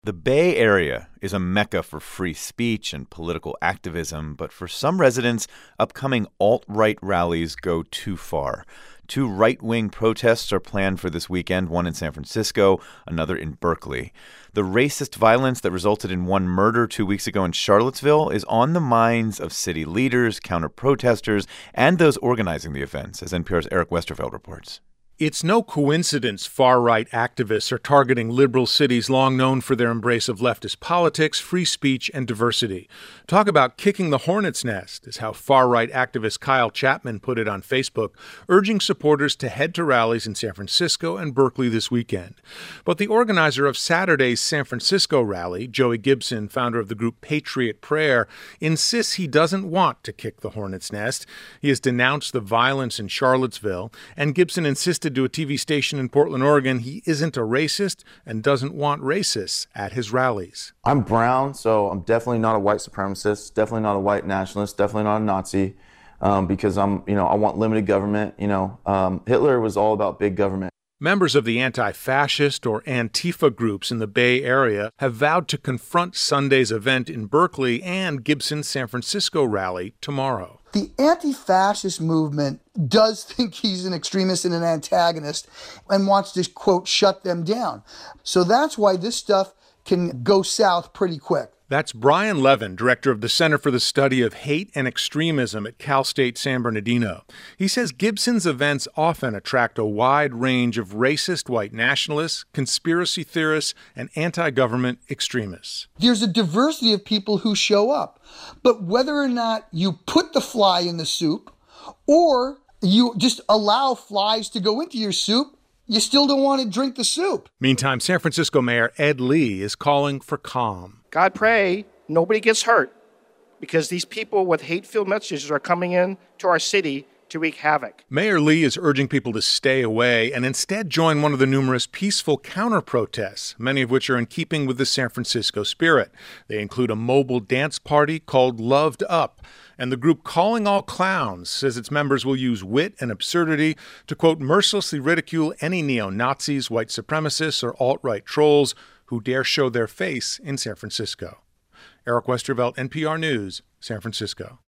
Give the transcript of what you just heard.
The Bay Area is a mecca for free speech and political activism, but for some residents, upcoming alt-right rallies go too far. Two right-wing protests are planned for this weekend, one in San Francisco, another in Berkeley. The racist violence that resulted in one murder 2 weeks ago in Charlottesville is on the minds of city leaders, counter-protesters, and those organizing the events, as NPR's Eric Westerfeld reports. It's no coincidence far-right activists are targeting liberal cities long known for their embrace of leftist politics, free speech, and diversity. Talk about kicking the hornet's nest, is how far-right activist Kyle Chapman put it on Facebook, urging supporters to head to rallies in San Francisco and Berkeley this weekend. But the organizer of Saturday's San Francisco rally, Joey Gibson, founder of the group Patriot Prayer, insists he doesn't want to kick the hornet's nest. He has denounced the violence in Charlottesville, and Gibson insisted to a TV station in Portland, Oregon, he isn't a racist and doesn't want racists at his rallies. I'm brown, so I'm definitely not a white supremacist, definitely not a white nationalist, definitely not a Nazi, because I want limited government. Hitler was all about big government. Members of the anti-fascist or Antifa groups in the Bay Area have vowed to confront Sunday's event in Berkeley and Gibson's San Francisco rally tomorrow. The anti-fascist movement does think he's an extremist and an antagonist and wants to, quote, shut them down. So that's why this stuff can go south pretty quick. That's Brian Levin, director of the Center for the Study of Hate and Extremism at Cal State San Bernardino. He says Gibson's events often attract a wide range of racist white nationalists, conspiracy theorists, and anti-government extremists. There's a diversity of people who show up, but whether or not you put the fly in the soup or you just allow flies to go into your soup, you still don't want to drink the soup. Meantime, San Francisco Mayor Ed Lee is calling for calm. God pray nobody gets hurt, because these people with hate-filled messages are coming in to our city to wreak havoc. Mayor Lee is urging people to stay away and instead join one of the numerous peaceful counter-protests, many of which are in keeping with the San Francisco spirit. They include a mobile dance party called Loved Up, and the group Calling All Clowns says its members will use wit and absurdity to, quote, mercilessly ridicule any neo-Nazis, white supremacists, or alt-right trolls who dare show their face in San Francisco. Eric Westervelt, NPR News, San Francisco.